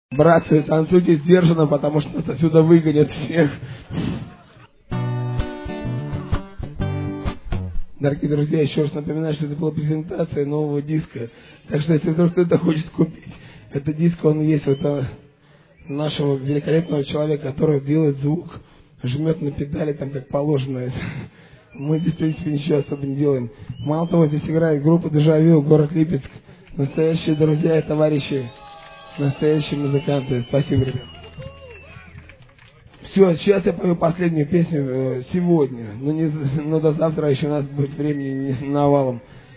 Братцы, танцуйте сдержанно, потому что нас отсюда выгонят всех. Дорогие друзья, еще раз напоминаю, что это была презентация нового диска. Так что, если вдруг кто-то хочет купить этот диск, он есть у этого нашего великолепного человека, который делает звук, жмет на педали там как положено. Мы здесь, в принципе, ничего особо не делаем. Мало того, здесь играет группа Дежавю, город Липецк. Настоящие друзья и товарищи. Настоящие музыканты. Спасибо, ребят. Все, сейчас я пою последнюю песню сегодня. Но до завтра еще у нас будет времени навалом.